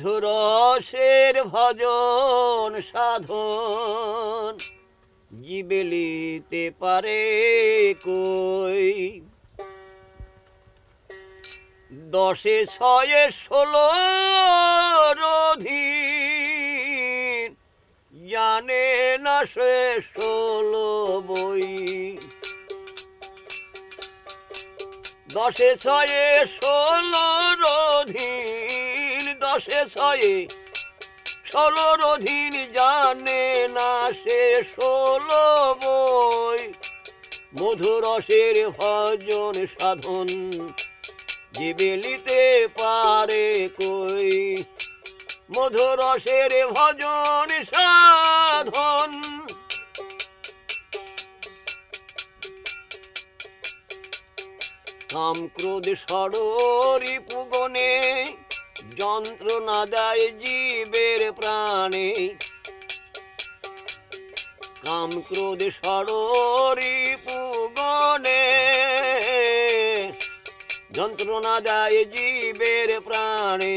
মধুরসের ভজন সাধন জীবেলিতে পারে কই। 10 6 16 অধীন জানে না সে 16 বই। 10 6 16 অধীন 10 6 16 অধীন জানে না সে 16 বই। মধুরসের ভজন সাধন জীবেলিতে পারে কই। মধুরসের ভজন সাধন কাম ক্রোধ ষড়রিপুগণে যন্ত্রণা দেয় জীবের প্রাণে। কাম ক্রোধ ষড়রিপুগণে যন্ত্রণা দেয় জীবের প্রাণে।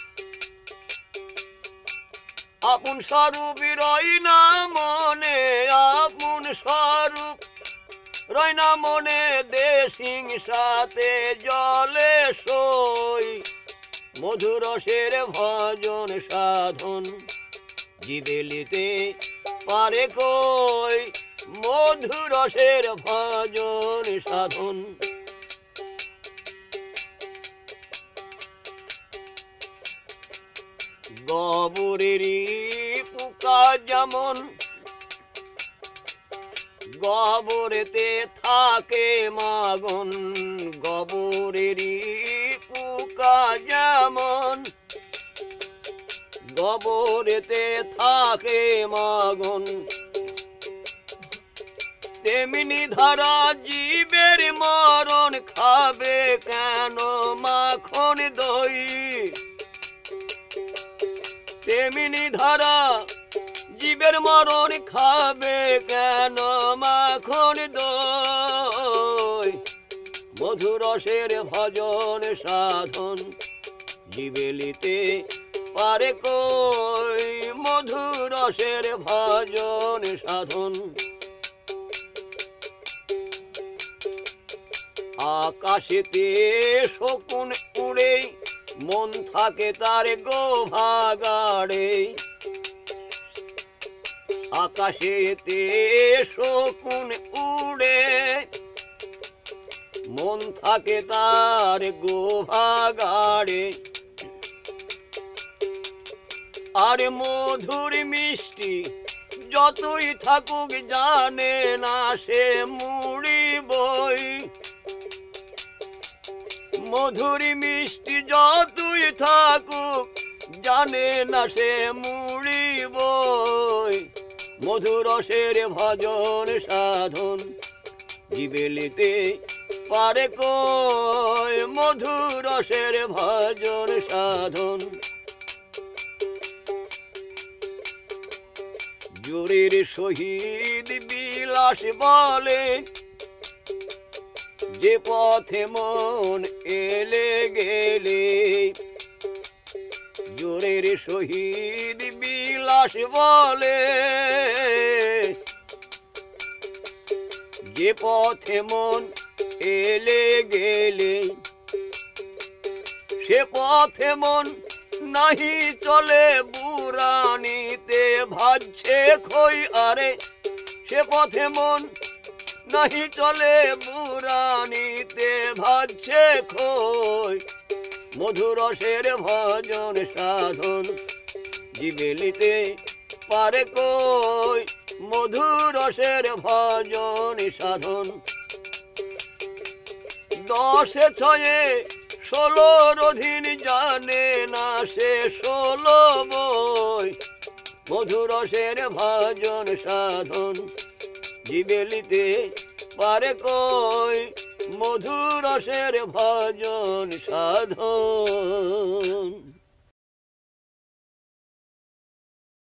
আপন স্বরূপ রয় না মনে আপন স্বরূপ রয় না মনে দেশিং সাথে জলে সই। মধুরসের ভজন সাধন জীবেলিতে পারে কই। মধুরসের ভজন সাধন গোবরেরই পোকা যেমন গোবরেতে থাকে মাগন। গোবরেরই পোকা যেমন গোবরেতে থাকে মাগন। তেমনি ধারা জীবের মরণ খাবে কেন মাখন দই। তেমনি ধারা জীবের মরণ খাবে কেন মাখন দই। মধুরসের ভজন সাধন জীবেলিতে পারে কই। মধুরসের ভজন সাধন আকাশেতে শকুন উড়ে মন থাকে তার গোভাগাড়ে। আকাশেতে শকুন উড়ে মন থাকে তার গোভাগাড়ে। আর মধুর মিষ্টি যতই থাকুক জানে না সে মুড়ি বই। মধুর মিষ্টি যতই থাকুক জানে না সে মুড়ি বই। মধুরসের ভজন সাধন জীবেলিতে পারে কই। মধুরসের ভজন সাধন জোরের সহিত বিলাস বলে যে পথে মন এলে গেলে। জোরের সহিত বিলাস বলে যে পথে মন এলে গেলে। সে পথে মন নাহি চলে বুড়ানিতে ভাজছে খই। আরে সে পথে মন নাহি চলে বুড়ানিতে ভাজছে খই। মধুরসের ভজন সাধন জীবেলিতে পারে কই। মধুরসের ভজন সাধন 10 6 16 অধীন জানে না সে 16 বই। মধুরসের ভজন সাধন জীবেলিতে পারে কই। মধুরসের ভজন সাধন।